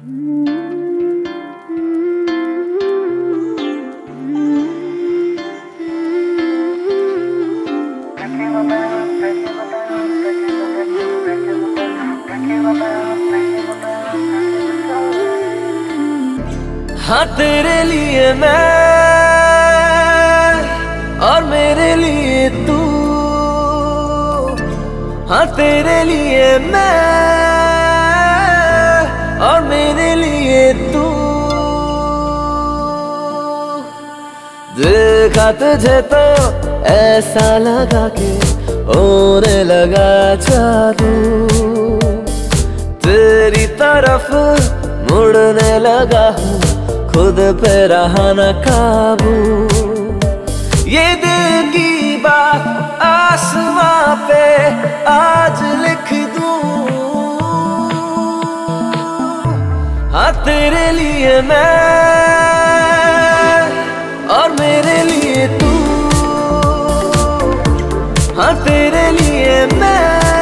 हाँ तेरे लिए मैं और मेरे लिए तू, हाँ तेरे लिए मैं और मेरे लिए तू। देखा तुझे तो ऐसा लगा कि होने लगा जादू, तेरी तरफ मुड़ने लगा हूँ, खुद पे रहा न काबू। ये दिल की बात आसमां पे आज लिख दूं, हाँ तेरे लिए मैं और मेरे लिए तू, हाँ तेरे लिए मैं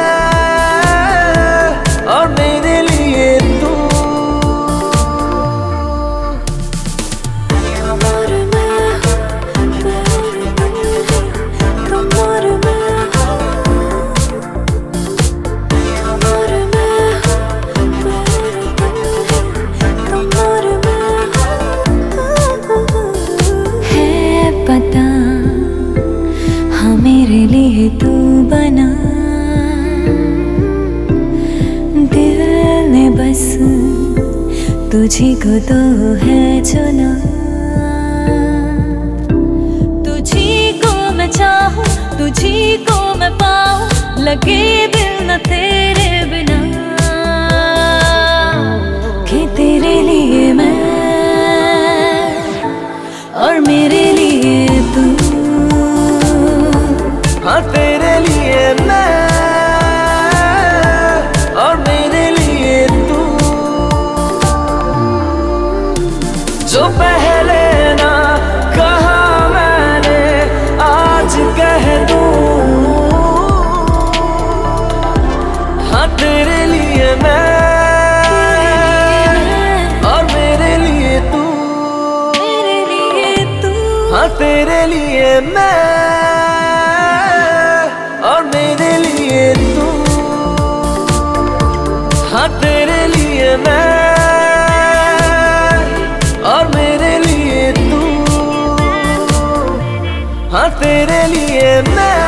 और मेरे लिए तू। पता हाँ मेरे लिए तू बना, दिल ने बस तुझी को तो है चुना। तुझी को मैं चाहूं, तुझी को मैं पाऊं, लगे दिल न तेरे बिना। कि तेरे लिए मैं और मेरे लिए तू, हाँ तेरे लिए मैं और मेरे लिए तू। जो पहले ना कहा मैंने आज कह दूं, हाँ तेरे लिए मैं और मेरे लिए तू, हाँ तेरे लिए मैं और मेरे लिए तू, हाँ तेरे लिए मैं और मेरे लिए तू, हाँ तेरे लिए मैं।